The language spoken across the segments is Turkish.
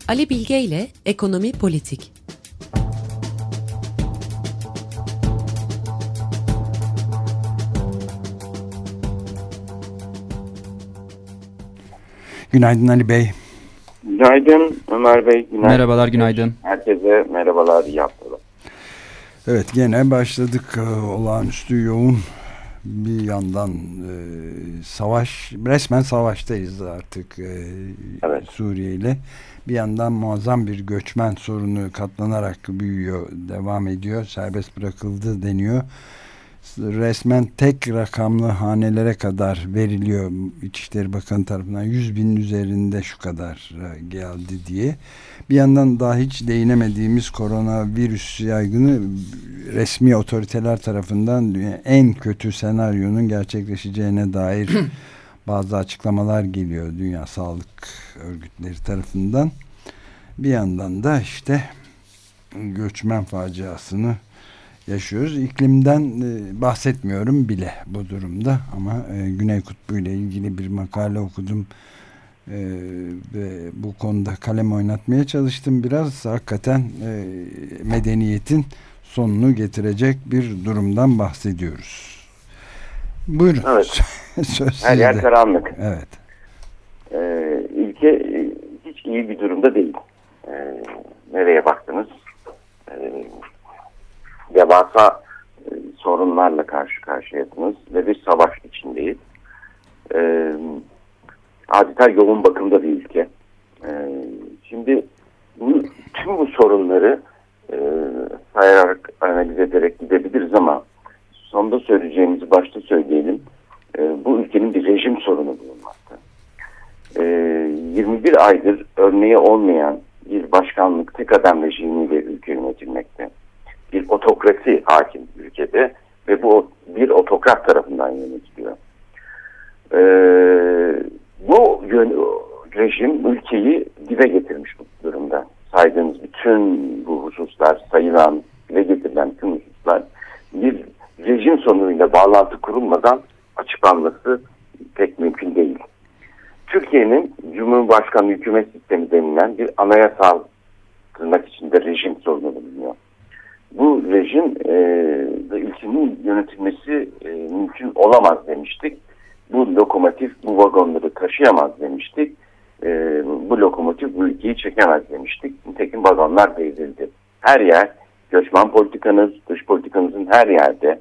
Ali Bilge ile Ekonomi Politik. Günaydın Ali Bey. Günaydın Ömer Bey. Günaydın. Merhabalar, günaydın. Herkese merhabalar, iyi haftalar. Evet, gene başladık. Olağanüstü yoğun bir yandan savaş, resmen savaştayız artık Evet. Suriye ile. Bir yandan muazzam bir göçmen sorunu katlanarak büyüyor, devam ediyor. Serbest bırakıldı deniyor. Resmen tek rakamlı hanelere kadar veriliyor İçişleri Bakanı tarafından. 100.000'in üzerinde şu kadar geldi diye. Bir yandan daha hiç değinemediğimiz koronavirüs yaygını resmi otoriteler tarafından en kötü senaryonun gerçekleşeceğine dair bazı açıklamalar geliyor Dünya Sağlık Örgütleri tarafından. Bir yandan da işte göçmen faciasını yaşıyoruz. İklimden bahsetmiyorum bile bu durumda ama Güney Kutbu ile ilgili bir makale okudum ve bu konuda kalem oynatmaya çalıştım. Biraz hakikaten medeniyetin sonunu getirecek bir durumdan bahsediyoruz. Buyurun. Evet. Söz Her yer sizde. karanlık. Evet. Ülke hiç iyi bir durumda değil. Nereye baktınız? Devasa sorunlarla karşı karşıyasınız ve bir savaş içindeyiz. Adeta yoğun bakımda bir ülke. Şimdi tüm bu sorunları sayarak, analiz ederek gidebiliriz ama sonunda söyleyeceğimizi başta söyleyelim. Bu ülkenin bir rejim sorunu bulunmakta. 21 aydır örneği olmayan bir başkanlık, tek adam rejimiyle ülke yönetilmekte. Bir otokrasi hakim ülkede ve bu bir otokrat tarafından yönetiliyor. Bu rejim ülkeyi dibe getirmiş bu durumda. Saydığımız bütün bu hususlar, sayılan, dile getirilen tüm hususlar bir rejim sorunuyla bağlantı kurulmadan açıklanması pek mümkün değil. Türkiye'nin Cumhurbaşkanlığı hükümet sistemi denilen bir anayasal tırnak içinde rejim sorunu bulunuyor. Bu rejim ülkenin yönetilmesi mümkün olamaz demiştik. Bu lokomotif bu vagonları taşıyamaz demiştik. Bu lokomotif bu ülkeyi çekemez demiştik. Nitekim vagonlar devrildi. Her yer, göçmen politikanız, dış politikanızın her yerde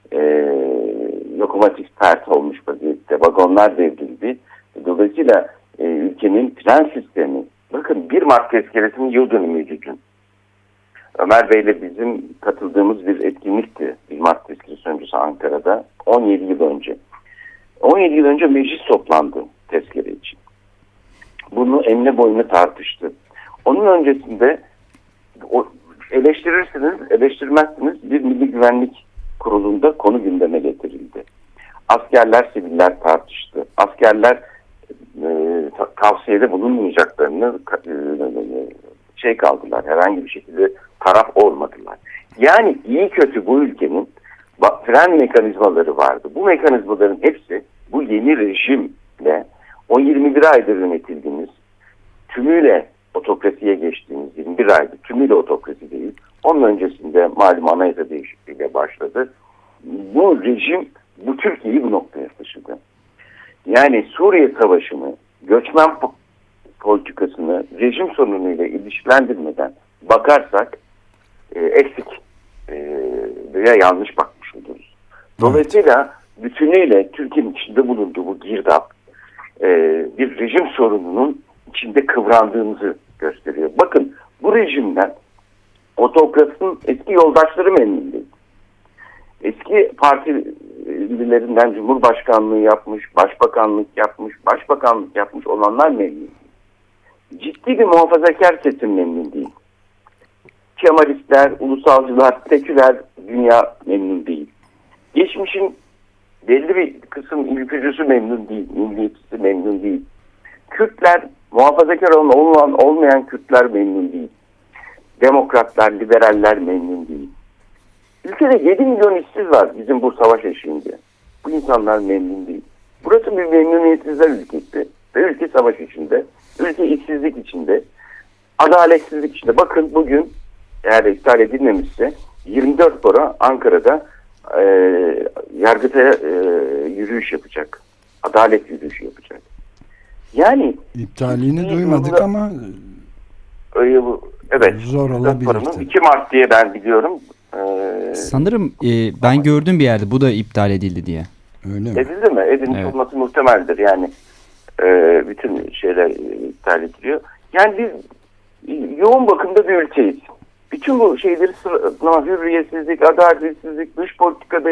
lokomotif pert olmuş vaziyette. Vagonlar devrildi. Dolayısıyla ülkenin tren sistemi, bakın 1 Mart tezkeresinin yıl dönümüydü dün. Ömer Bey'le bizim katıldığımız bir etkinlikti. 1 Mart tezkeresi öncesi Ankara'da 17 yıl önce. 17 yıl önce meclis toplandı tezkere için. Bunu enine boyuna tartıştı. Onun öncesinde eleştirirsiniz, eleştirmezsiniz bir Milli Güvenlik Kurulu'nda konu gündeme getirildi. Askerler, siviller tartıştı. Askerler tavsiyede bulunmayacaklarını kaldılar. Herhangi bir şekilde taraf olmadılar. Yani iyi kötü bu ülkenin fren mekanizmaları vardı. Bu mekanizmaların hepsi bu yeni rejimle o 21 aydır yönetildiğimiz, tümüyle otokrasiye geçtiğimiz 21 aydır, tümüyle otokrasi değil. Onun öncesinde malum anayasa değişikliğiyle başladı. Bu rejim bu Türkiye'yi bu noktaya taşıdı. Yani Suriye Savaşı'nı, göçmen politikasını rejim sorunuyla ilişkilendirmeden bakarsak eksik veya yanlış bakmış oluruz. Dolayısıyla bütünüyle Türkiye'nin içinde bulunduğu bu girdap bir rejim sorununun içinde kıvrandığımızı gösteriyor. Bakın bu rejimden otokrasinin eski yoldaşları memnun değil. Eski partililerinden Cumhurbaşkanlığı yapmış, başbakanlık yapmış olanlar memnun değil. Ciddi bir muhafazakar kesim memnun değil. Kemalistler, ulusalcılar, seküler dünya memnun değil. Geçmişin belli bir kısım ülkücüsü memnun değil, milliyetçisi memnun değil. Kürtler, muhafazakar olmayan Kürtler memnun değil. Demokratlar, liberaller memnun değil. Ülkede 7 milyon işsiz var bizim bu savaş eşiğinde. Bu insanlar memnun değil. Burası bir memnuniyetsizler ülkesi ve ülke savaş içinde, ülke işsizlik içinde. adaletsizlik işte. Bakın bugün eğer iptal edilmemişse 24 para Ankara'da Yargıtay'a yürüyüş yapacak. Adalet yürüyüşü yapacak. Yani iptalini duymadık ama evet, zor olabilir. 2 Mart diye ben biliyorum. Sanırım ben gördüm bir yerde bu da iptal edildi diye. Öyle mi? Edildi mi? Edilmiş olması muhtemeldir. Yani bütün şeyler iptal ediliyor. Yani biz yoğun bakımda bir ülkeyiz. Bütün bu şeyleri sıralama, hürriyetsizlik, adaletsizlik, dış politikada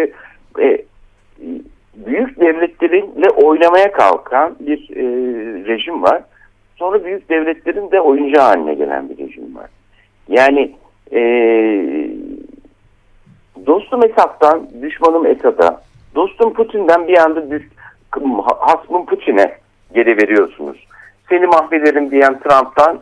büyük devletlerinle oynamaya kalkan bir rejim var. Sonra büyük devletlerin de oyuncu haline gelen bir rejim var. Yani dostum Esad'dan, düşmanım Esad'a, dostum Putin'den bir anda hasmım Putin'e geri veriyorsunuz. Seni mahvederim diyen Trump'tan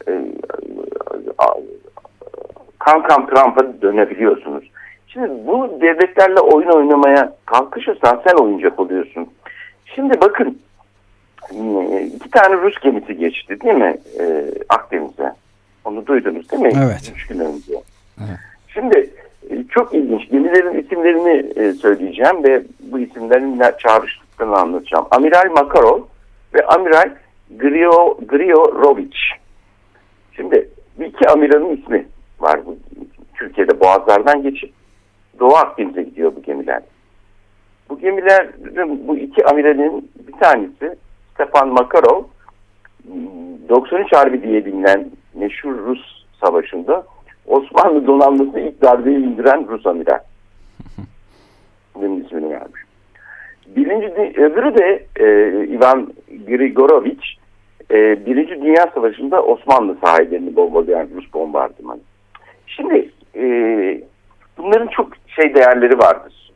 kankam Trump'a dönebiliyorsunuz. Şimdi bu devletlerle oyun oynamaya kalkışırsan sen oyuncak oluyorsun. Şimdi bakın 2 tane Rus gemisi geçti değil mi Akdeniz'e? Onu duydunuz değil mi? Evet. 3 gün önce. Evet. Şimdi çok ilginç. Gemilerin isimlerini söyleyeceğim ve bu isimlerin çağrıştıklarını anlatacağım. Amiral Makarov ve Amiral Grigorovic. Şimdi bu 2 amiralın ismi var. Türkiye'de boğazlardan geçip Doğu Akdeniz'e gidiyor bu gemiler. Bu gemilerin, bu 2 amiralin bir tanesi Stepan Makarov, 93 Harbi diye bilinen meşhur Rus savaşında Osmanlı donanmasına ilk darbeyi indiren Rus amiral. Bunun ismini vermiş. Öbürü de Ivan Grigorovic, Birinci Dünya Savaşı'nda Osmanlı sahillerini bombalayan Rus bombardımanı. Şimdi bunların çok değerleri vardır.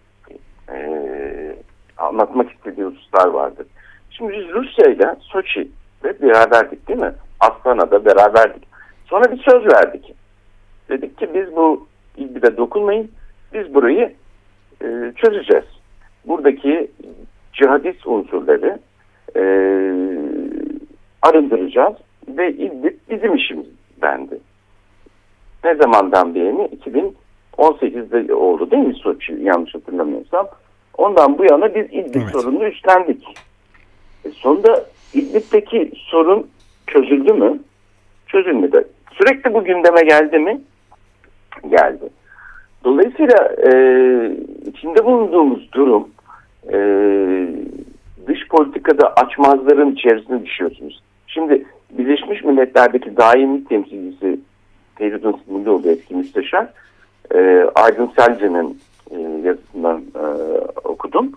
Anlatmak istediği hususlar vardır. Şimdi biz Rusya'yla Soçi'de beraberdik değil mi? Astana'da beraberdik. Sonra bir söz verdik. Dedik ki biz bu İdlib'e dokunmayın. Biz burayı çözeceğiz. Buradaki cihadist unsurları arındıracağız ve İdlib bizim işimiz dendi. Ne zamandan beri? 2018'de oldu değil mi Soçi, yanlış hatırlamıyorsam. Ondan bu yana biz İdlib sorununu üstlendik. Sonunda İdlib'deki sorun çözüldü mü? Çözülmedi. Sürekli bu gündeme geldi mi? Geldi. Dolayısıyla içinde bulunduğumuz durum dış politikada açmazların içerisine düşüyorsunuz. Şimdi Birleşmiş Milletler'deki daimi temsilcisi Feridun Sinirlioğlu eski müsteşar Aydın Selce'nin yazısından okudum.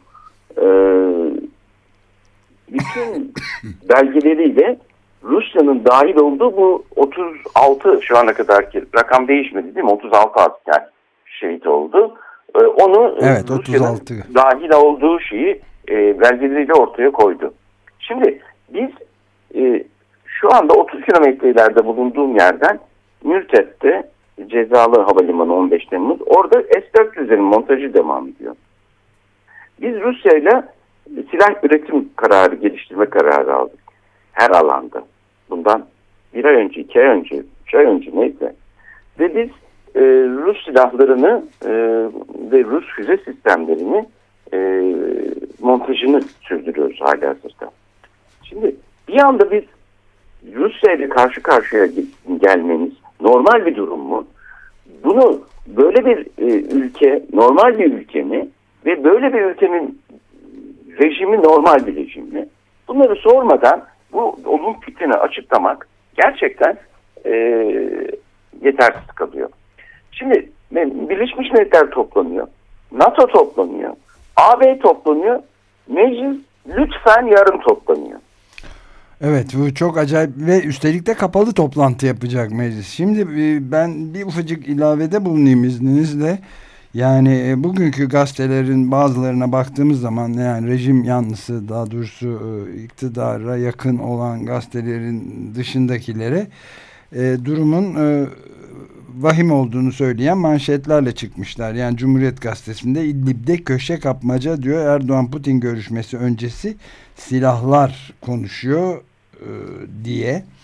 Bütün belgeleriyle Rusya'nın dahil olduğu bu 36 şu ana kadarki rakam değişmedi değil mi? 36 asker şehit oldu. Onu evet, Rusya'nın dahil olduğu şeyi belgeleriyle ortaya koydu. Şimdi biz şu anda 30 kilometre ileride bulunduğum yerden Mürtet'te Cezalı Havalimanı 15 Temmuz orada S-400'lerin montajı devam ediyor. Biz Rusya'yla silah üretim kararı, geliştirme kararı aldık. Her alanda. Bundan 1 ay önce, 2 ay önce, 3 ay önce neyse. Ve biz Rus silahlarını ve Rus füze sistemlerini montajını sürdürüyoruz halihazırda. Şimdi bir anda biz Rusya ile karşı karşıya gelmemiz normal bir durum mu? Bunu böyle bir ülke, normal bir ülke mi? Ve böyle bir ülkenin rejimi normal bir rejim mi? Bunları sormadan bu olum fikrini açıklamak gerçekten yetersiz kalıyor. Şimdi Birleşmiş Milletler toplanıyor. NATO toplanıyor. AB toplanıyor. Meclis lütfen yarın toplanıyor. Evet, bu çok acayip ve üstelik de kapalı toplantı yapacak meclis. Şimdi ben bir ufacık ilavede bulunayım izninizle. Yani bugünkü gazetelerin bazılarına baktığımız zaman yani rejim yanlısı, daha doğrusu iktidara yakın olan gazetelerin dışındakilere durumun vahim olduğunu söyleyen manşetlerle çıkmışlar. Yani Cumhuriyet Gazetesi'nde İdlib'de köşe kapmaca diyor, Erdoğan-Putin görüşmesi öncesi silahlar konuşuyor diye.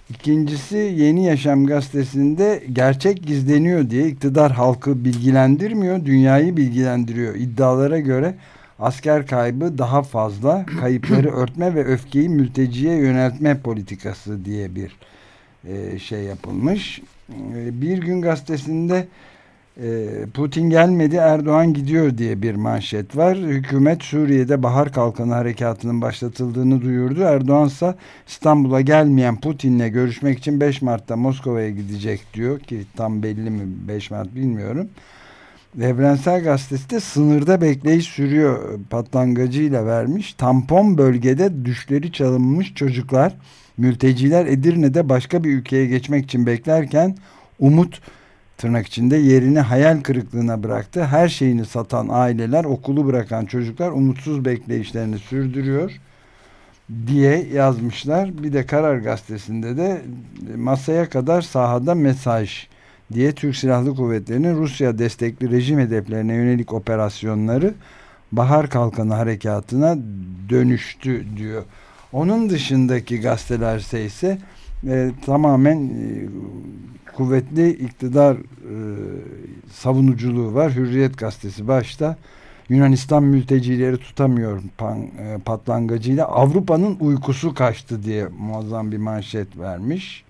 İkincisi, Yeni Yaşam gazetesinde gerçek gizleniyor diye iktidar halkı bilgilendirmiyor, dünyayı bilgilendiriyor. İddialara göre asker kaybı daha fazla, kayıpları örtme ve öfkeyi mülteciye yöneltme politikası diye bir şey yapılmış. Bir Gün gazetesinde Putin gelmedi, Erdoğan gidiyor diye bir manşet var. Hükümet Suriye'de Bahar Kalkanı harekatının başlatıldığını duyurdu. Erdoğan ise İstanbul'a gelmeyen Putin'le görüşmek için 5 Mart'ta Moskova'ya gidecek diyor ki tam belli mi 5 Mart bilmiyorum. Evrensel Gazetesi de sınırda bekleyiş sürüyor patlangıcıyla vermiş. Tampon bölgede düşleri çalınmış çocuklar, mülteciler Edirne'de başka bir ülkeye geçmek için beklerken umut tırnak içinde yerini hayal kırıklığına bıraktı. Her şeyini satan aileler, okulu bırakan çocuklar umutsuz bekleyişlerini sürdürüyor diye yazmışlar. Bir de Karar Gazetesi'nde de masaya kadar sahada mesaj diye Türk Silahlı Kuvvetleri'nin Rusya destekli rejim hedeflerine yönelik operasyonları Bahar Kalkanı harekatına dönüştü diyor. Onun dışındaki gazeteler ise tamamen kuvvetli iktidar savunuculuğu var. Hürriyet gazetesi başta Yunanistan mültecileri tutamıyor patlangıcıyla Avrupa'nın uykusu kaçtı diye muazzam bir manşet vermiş.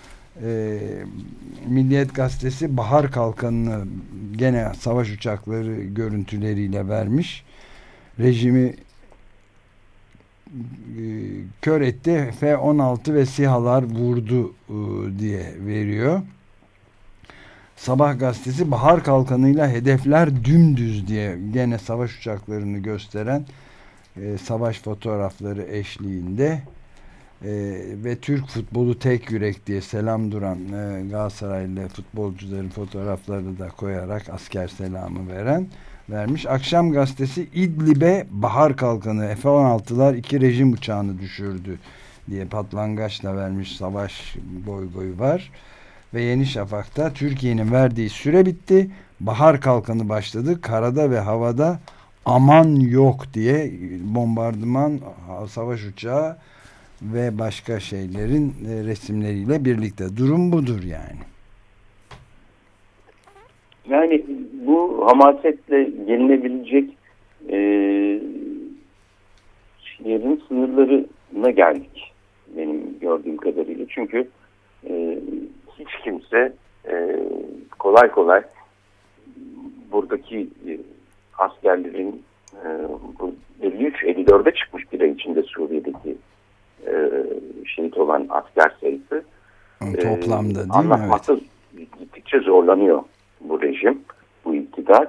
Milliyet gazetesi Bahar Kalkanı'nı gene savaş uçakları görüntüleriyle vermiş. Rejimi kör etti, F-16 ve SİHA'lar vurdu diye veriyor. Sabah gazetesi Bahar Kalkanı'yla hedefler dümdüz diye gene savaş uçaklarını gösteren savaş fotoğrafları eşliğinde ve Türk futbolu tek yürek diye selam duran Galatasaraylı futbolcuların fotoğraflarını da koyarak asker selamı vermiş. Akşam gazetesi İdlib'e Bahar Kalkanı F-16'lar 2 rejim uçağını düşürdü diye patlangaçla vermiş, savaş boyu var. Ve Yeni Şafak'ta Türkiye'nin verdiği süre bitti, Bahar Kalkanı başladı, karada ve havada aman yok diye bombardıman, savaş uçağı ve başka şeylerin resimleriyle birlikte. Durum budur yani. Yani bu hamasetle gelinebilecek yerin sınırlarına geldik benim gördüğüm kadarıyla. Çünkü hiç kimse kolay kolay buradaki askerlerin 53-54'e çıkmış bir ay içinde Suriye'deki şehit olan asker sayısı toplamda değil anlatmakta mi? Evet. Gittikçe zorlanıyor bu rejim, bu iktidar.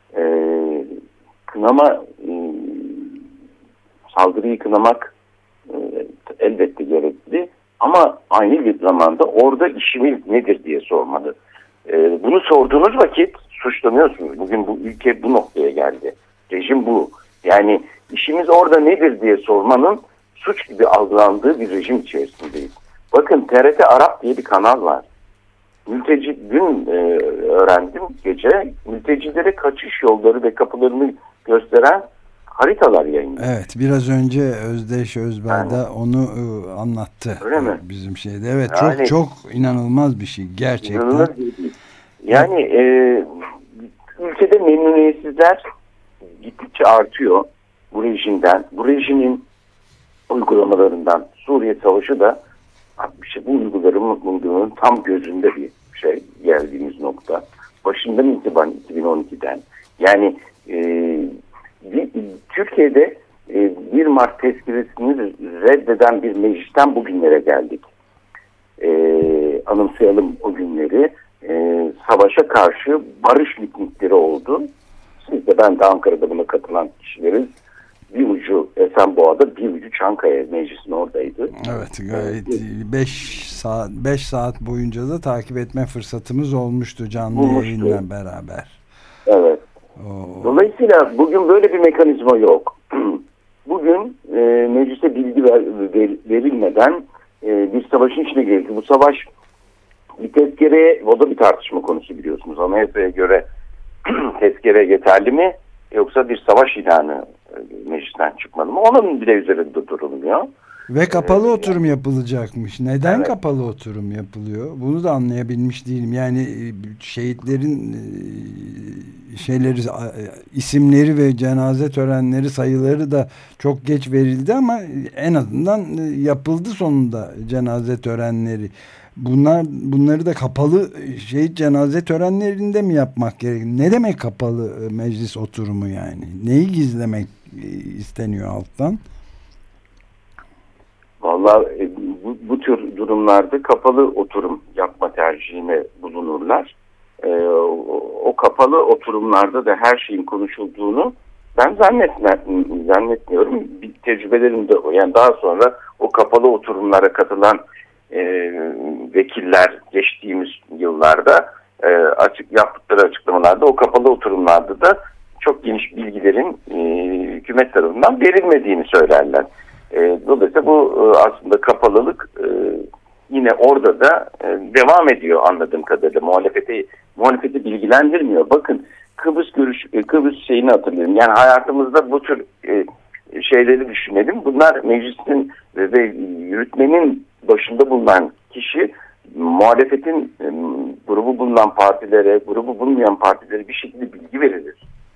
Saldırıyı kınamak elbette gerekli ama aynı bir zamanda orada işimiz nedir diye sormalı. Bunu sorduğunuz vakit suçlanıyorsunuz. Bugün bu ülke bu noktaya geldi. Rejim bu. Yani işimiz orada nedir diye sormanın suç gibi algılandığı bir rejim içerisindeyiz. Bakın TRT Arap diye bir kanal var. Dün öğrendim gece, mültecilere kaçış yolları ve kapılarını gösteren haritalar yayınlıyor. Evet, biraz önce Özdeş Özber'de onu anlattı. Öyle mi? Bizim şeyde. Evet, yani, çok inanılmaz bir şey gerçekten. İnanılmaz bir şey. Yani ülkede memnuniyetsizler gittikçe artıyor bu rejimden. Bu rejimin uygulamalarından. Suriye Savaşı da bu uygulamaların tam gözünde bir şey, geldiğimiz nokta. Başından itibaren 2012'den. Yani Türkiye'de 1 Mart tezkeresini reddeden bir meclisten bugünlere geldik. Anımsayalım o günleri. Savaşa karşı barış mitingleri oldu. Siz de ben de Ankara'da buna katılan kişileriz. Bir ucu Esenboğa'da, bir ucu Çankaya Meclisi'nin oradaydı. Evet, gayet 5 saat boyunca da takip etme fırsatımız olmuştu canlı yayınla beraber. Evet. Dolayısıyla bugün böyle bir mekanizma yok. Bugün meclise bilgi verilmeden bir savaşın içine girdi. Bu savaş bir tezkereye, o da bir tartışma konusu biliyorsunuz. Anayasaya göre tezkere yeterli mi yoksa bir savaş ilanı meclisten çıkmalı mı? Onun bile üzerinde durulmuyor. Ve kapalı oturum yapılacakmış. Neden Evet. kapalı oturum yapılıyor? Bunu da anlayabilmiş değilim. Yani şehitlerin isimleri ve cenaze törenleri sayıları da çok geç verildi ama en azından yapıldı sonunda cenaze törenleri. Bunları da kapalı şehit cenaze törenlerinde mi yapmak gerekir? Ne demek kapalı meclis oturumu yani? Neyi gizlemek isteniyor alttan? Vallahi bu tür durumlarda kapalı oturum yapma tercihine bulunurlar. O kapalı oturumlarda da her şeyin konuşulduğunu ben zannetmiyorum. Bir tecrübelerimde, yani daha sonra o kapalı oturumlara katılan vekiller geçtiğimiz yıllarda yaptıkları açıklamalarda o kapalı oturumlarda da çok geniş bilgilerin hükümet tarafından verilmediğini söylerler. Dolayısıyla bu aslında kapalılık yine orada da devam ediyor anladığım kadarıyla. Muhalefeti bilgilendirmiyor. Bakın Kıbrıs şeyini hatırlayın. Yani hayatımızda bu tür şeyleri düşünelim. Bunlar meclisin ve yürütmenin başında bulunan kişi muhalefetin grubu bulunan partilere, grubu bulunmayan partilere bir şekilde bilgi verilir.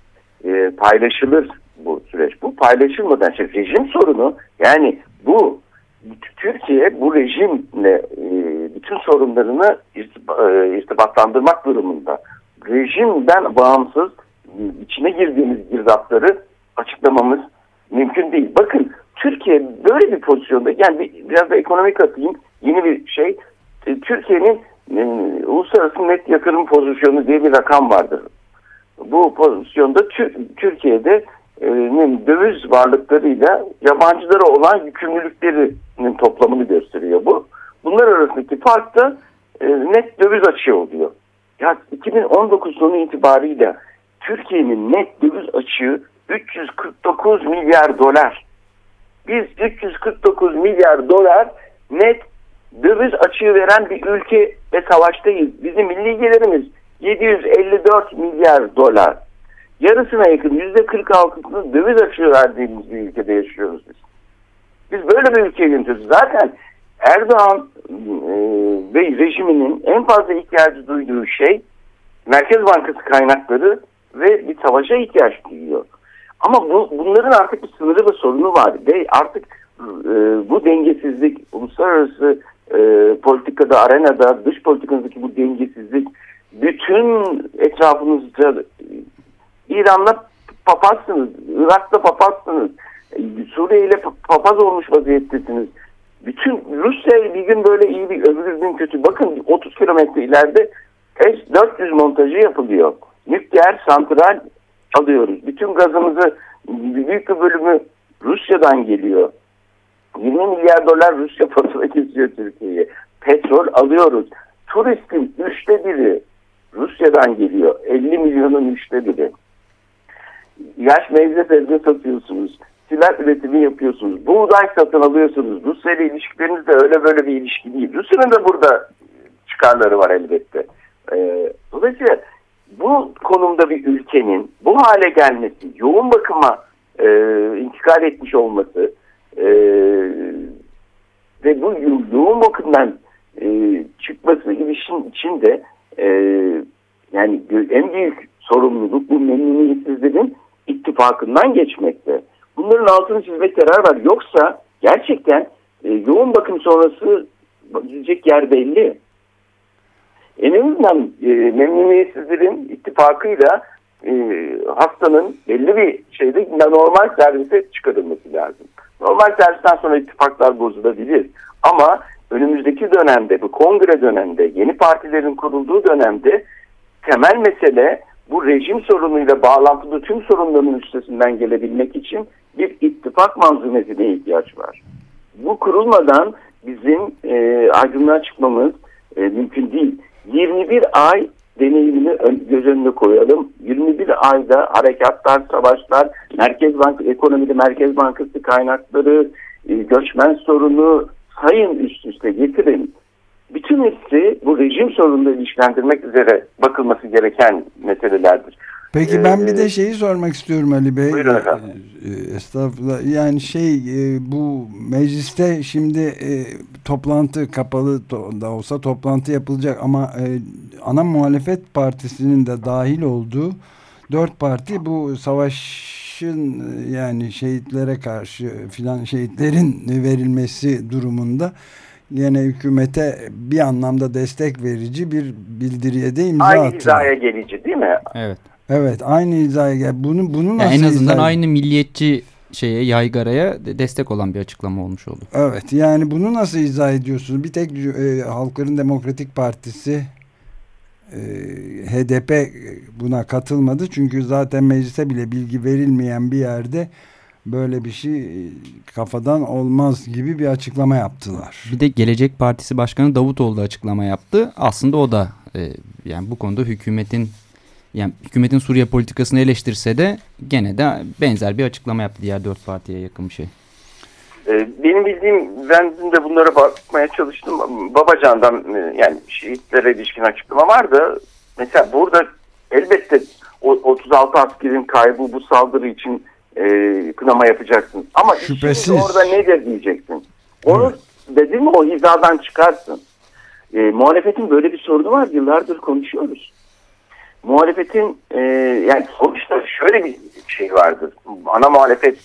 Paylaşılır bu süreç. Bu paylaşılmadan rejim sorunu, yani bu Türkiye bu rejimle bütün sorunlarını irtibatlandırmak durumunda. Rejimden bağımsız içine girdiğimiz girdapları açıklamamız mümkün değil. Bakın Türkiye böyle bir pozisyonda, yani biraz da ekonomik atayım, yeni bir şey. Türkiye'nin uluslararası net yatırım pozisyonu diye bir rakam vardır. Bu pozisyonda Türkiye'de döviz varlıklarıyla yabancılara olan yükümlülüklerinin toplamını gösteriyor bu. Bunlar arasındaki fark da net döviz açığı oluyor. Ya 2019 sonu itibariyle Türkiye'nin net döviz açığı 349 milyar dolar. Biz 349 milyar dolar net döviz açığı veren bir ülke ve savaştayız. Bizim milli gelirimiz 754 milyar dolar. Yarısına yakın %46'sını döviz açığı verdiğimiz bir ülkede yaşıyoruz biz. Biz böyle bir ülkeye yönetiyoruz. Zaten Erdoğan ve rejiminin en fazla ihtiyacı duyduğu şey Merkez Bankası kaynakları ve bir savaşa ihtiyaç duyuyor. Ama bunların artık bir sınırı ve sorunu var. Ve artık bu dengesizlik, uluslararası politikada, arenada, dış politikanızdaki bu dengesizlik bütün etrafınızda İran'la papazsınız, Irak'ta papazsınız, Suriye ile papaz olmuş vaziyettesiniz. Bütün Rusya bir gün böyle iyi, bir öbür gün kötü. Bakın 30 kilometre ileride S-400 montajı yapılıyor. Nükleer santral alıyoruz. Bütün gazımızı, büyük bir bölümü Rusya'dan geliyor. 20 milyar dolar Rusya fatura kesiyor Türkiye'ye. Petrol alıyoruz. Turistin 1/3 Rusya'dan geliyor. 50 milyonun 1/3. Yaş meyve sebze satıyorsunuz. Silah üretimi yapıyorsunuz. Buğday satın alıyorsunuz. Rusya ile ilişkileriniz de öyle böyle bir ilişki değil. Rusya'nın da burada çıkarları var elbette. Dolayısıyla bu konumda bir ülkenin bu hale gelmesi, yoğun bakıma intikal etmiş olması ve bu yoğun bakımdan çıkması ilişkin içinde yani en büyük sorumluluk bu memnuniyetsizlerin ittifakından geçmekte. Bunların altını çizmek yarar var. Yoksa gerçekten yoğun bakım sonrası gidecek yer belli. En azından memnuniyetsizlerin ittifakıyla hastanın belli bir şeyde normal servise çıkarılması lazım. Normal servisten sonra ittifaklar bozulabilir. Ama önümüzdeki dönemde, bu kongre döneminde, yeni partilerin kurulduğu dönemde temel mesele bu rejim sorunuyla bağlantılı tüm sorunların üstesinden gelebilmek için bir ittifak manzumesine ihtiyaç var. Bu kurulmadan bizim aydınlığa çıkmamız mümkün değil. 21 ay deneyimini göz önüne koyalım. 21 ayda harekatlar, savaşlar, ekonomide Merkez Bankası kaynakları, göçmen sorunu sayın üst üste getirin. Bütün hepsi bu rejim sorununu ilişkilendirmek üzere bakılması gereken meselelerdir. Peki ben bir de şeyi sormak istiyorum Ali Bey. Buyurun efendim. Estağfurullah. Yani bu mecliste şimdi toplantı kapalı da olsa toplantı yapılacak ama ana muhalefet partisinin de dahil olduğu 4 parti bu savaşın yani şehitlere karşı filan şehitlerin verilmesi durumunda yine hükümete bir anlamda destek verici bir bildiriye de imza attılar. Aynı hizaya gelici değil mi? Evet. Evet, aynı hizaya gel. Bunu nasıl en azından aynı milliyetçi yaygaraya destek olan bir açıklama olmuş oldu. Evet, yani bunu nasıl izah ediyorsunuz? Bir tek Halkların Demokratik Partisi HDP buna katılmadı. Çünkü zaten meclise bile bilgi verilmeyen bir yerde böyle bir şey kafadan olmaz gibi bir açıklama yaptılar. Bir de Gelecek Partisi Başkanı Davutoğlu da açıklama yaptı. Aslında o da yani bu konuda hükümetin Suriye politikasını eleştirse de gene de benzer bir açıklama yaptı diğer 4 partiye yakın bir şey. Benim bildiğim, ben de bunlara bakmaya çalıştım. Babacan'dan yani şehitlere ilişkin açıklama vardı. Mesela burada elbette 36 askerin kaybı bu saldırı için kınama yapacaksın. Ama şüphesiz orada nedir diyeceksin. Onu dedin mi o hizadan çıkarsın. Muhalefetin böyle bir sorunu var. Yıllardır konuşuyoruz. Muhalefetin yani sonuçta şöyle bir şey vardır. Ana muhalefet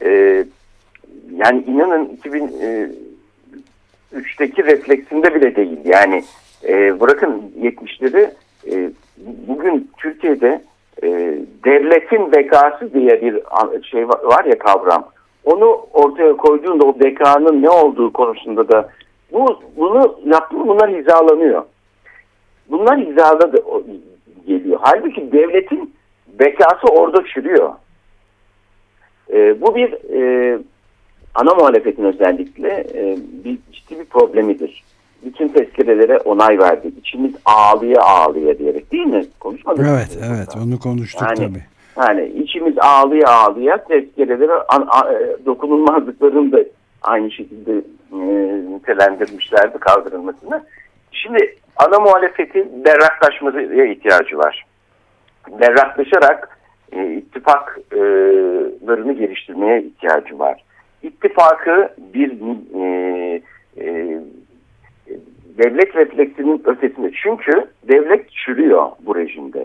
yani inanın 2003'teki refleksinde bile değil. Yani bırakın 70'leri bugün Türkiye'de devletin bekası diye bir şey var ya, kavram. Onu ortaya koyduğunda o bekanın ne olduğu konusunda da bunu yaptığında bunlar hizalanıyor. Bunlar hizada da geliyor. Halbuki devletin bekası orada çürüyor. Bu bir ana muhalefetin özellikle ciddi bir problemidir. Bütün tezkerelere onay verdik. İçimiz ağlıya ağlıya diyerek, değil mi? Konuşmadık. Evet, onu konuştuk tabii. Yani içimiz ağlıya ağlıya tezkerelere dokunulmazlıklarını da aynı şekilde nitelendirmişlerdi kaldırılmasını. Şimdi ana muhalefetin berraklaşmaya ihtiyacı var. Berraklaşarak ittifaklarını geliştirmeye ihtiyacı var. İttifakı bir devlet refleksinin ötesinde. Çünkü devlet çürüyor bu rejimde.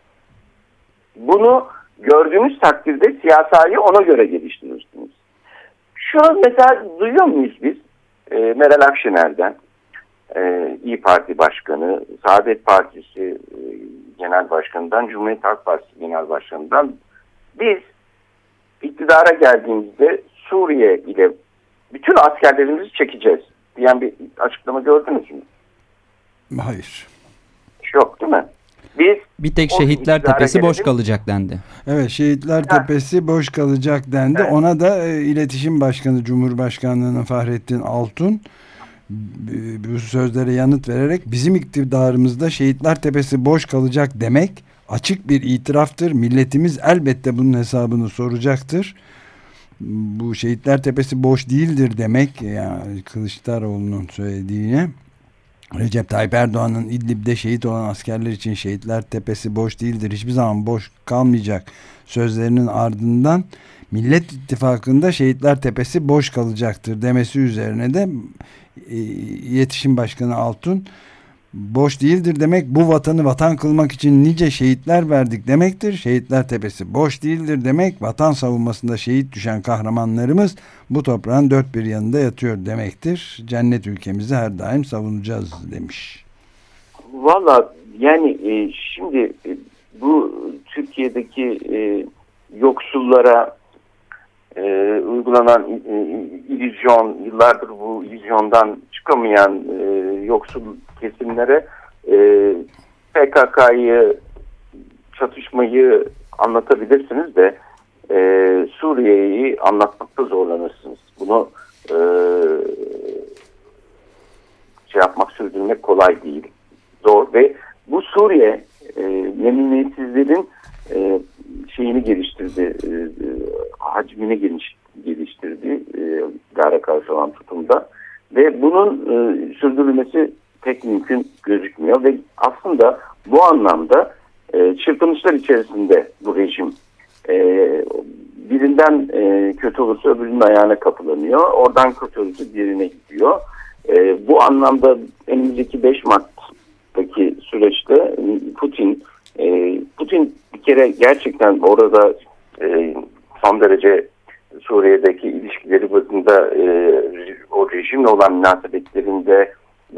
Bunu gördüğünüz takdirde siyasayı ona göre geliştirirsiniz. Şu an mesela duyuyor muyuz biz Meral Akşener'den, İYİ Parti Başkanı, Saadet Partisi Genel Başkanı'ndan, Cumhuriyet Halk Partisi Genel Başkanı'ndan biz iktidara geldiğimizde Suriye ile bütün askerlerimizi çekeceğiz diyen bir açıklama gördünüz mü? Hayır. Yok değil mi? Bir tek Şehitler Tepesi boş kalacak dendi. Evet, Şehitler Tepesi boş kalacak dendi. Evet. Ona da İletişim Başkanı Cumhurbaşkanlığı'nın Fahrettin Altun bu sözlere yanıt vererek bizim iktidarımızda Şehitler Tepesi boş kalacak demek açık bir itiraftır. Milletimiz elbette bunun hesabını soracaktır. Bu Şehitler Tepesi boş değildir demek, yani Kılıçdaroğlu'nun söylediğine, Recep Tayyip Erdoğan'ın İdlib'de şehit olan askerler için Şehitler Tepesi boş değildir, hiçbir zaman boş kalmayacak sözlerinin ardından Millet İttifakı'nda Şehitler Tepesi boş kalacaktır demesi üzerine de İletişim Başkanı Altun, boş değildir demek bu vatanı vatan kılmak için nice şehitler verdik demektir. Şehitler Tepesi boş değildir demek vatan savunmasında şehit düşen kahramanlarımız bu toprağın dört bir yanında yatıyor demektir. Cennet ülkemizi her daim savunacağız demiş. Valla yani şimdi bu Türkiye'deki yoksullara uygulanan illüzyon, yıllardır bu illüzyondan çıkamayan yoksul kesimlere PKK'yı, çatışmayı anlatabilirsiniz de Suriye'yi anlatmakta zorlanırsınız. Bunu sürdürmek kolay değil. Zor ve bu Suriye memnuniyetsizlerin şeyini geliştirdi, hacmini geliştirdi iktidara karşı olan tutumda ve bunun sürdürülmesi pek mümkün gözükmüyor ve aslında bu anlamda çırpınışlar içerisinde bu rejim. Birinden kötü olursa öbürünün ayağına kapılanıyor. Oradan kötü olursa diğerine gidiyor. Bu anlamda önümüzdeki 5 Mart'taki süreçte Putin bir kere gerçekten orada son derece Suriye'deki ilişkileri bazında o rejimle olan münasebetlerinde ve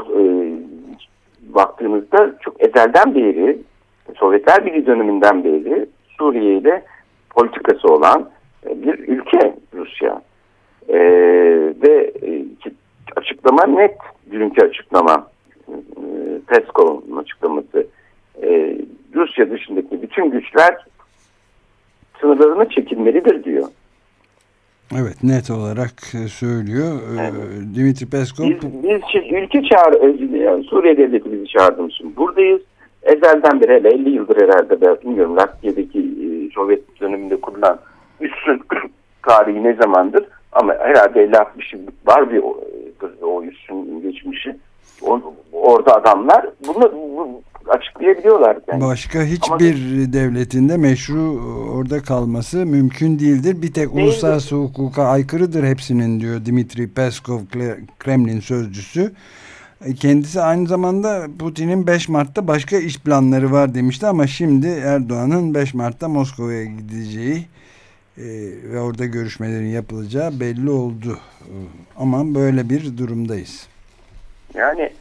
baktığımızda çok ezelden beri, Sovyetler Birliği döneminden beri Suriye ile politikası olan bir ülke Rusya. Ve açıklama net, dünkü açıklama, Peskov'un açıklaması, Rusya dışındaki bütün güçler sınırlarına çekilmelidir diyor. Evet, net olarak söylüyor. Evet. Dimitri Peskov. Biz ülke yani Suriye devleti bizi çağırdı şimdi. Buradayız. Ezelden beri, hele 50 yıldır herhalde, ben bilmiyorum, Latviya'daki Sovyet döneminde kurulan üssün tarihi ne zamandır, ama herhalde 50-60 yıl var o üssün geçmişi. Orada adamlar bunu açıklayabiliyorlar. Yani. Başka hiçbir devletinde meşru orada kalması mümkün değildir. Bir tek uluslararası hukuka aykırıdır hepsinin, diyor Dimitri Peskov, Kremlin sözcüsü. Kendisi aynı zamanda Putin'in 5 Mart'ta başka iş planları var demişti, ama şimdi Erdoğan'ın 5 Mart'ta Moskova'ya gideceği ve orada görüşmelerin yapılacağı belli oldu. Ama böyle bir durumdayız. Yani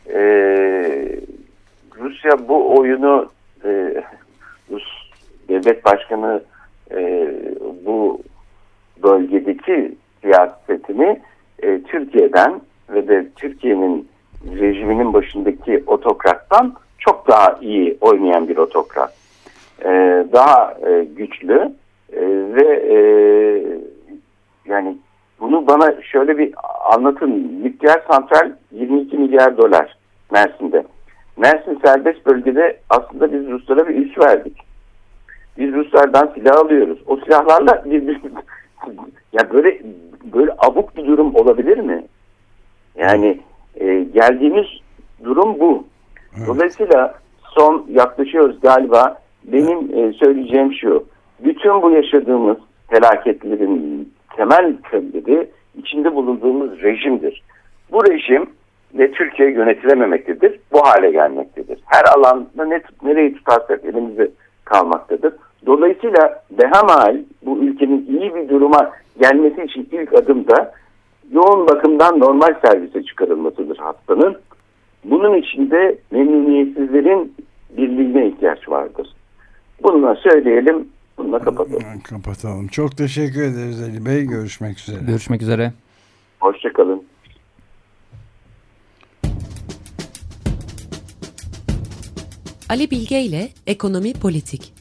Rusya bu oyunu, Rus devlet başkanı bu bölgedeki siyasetini Türkiye'den ve de Türkiye'nin rejiminin başındaki otokrattan çok daha iyi oynayan bir otokrat. Daha güçlü ve yani bunu bana şöyle bir anlatın. Nükleer santral 22 milyar dolar Mersin'de. Mersin serbest bölgede aslında biz Ruslara bir üs verdik. Biz Ruslardan silah alıyoruz. O silahlarla ya böyle abuk bir durum olabilir mi? Yani geldiğimiz durum bu. Dolayısıyla son yaklaşıyoruz galiba. Benim söyleyeceğim şu. Bütün bu yaşadığımız felaketlerin temel sebebi içinde bulunduğumuz rejimdir. Bu rejim ve Türkiye yönetilememektedir. Bu hale gelmektedir. Her alanda nereyi tutarsak elimizde kalmaktadır. Dolayısıyla behemal bu ülkenin iyi bir duruma gelmesi için ilk adımda yoğun bakımdan normal servise çıkarılmasıdır hastanın. Bunun için de memnuniyetsizlerin birliğine ihtiyaç vardır. Bununla söyleyelim, bununla kapatalım. Kapatalım. Çok teşekkür ederiz Ali Bey. Görüşmek üzere. Görüşmek üzere. Hoşçakalın. Ali Bilge ile Ekonomi Politik.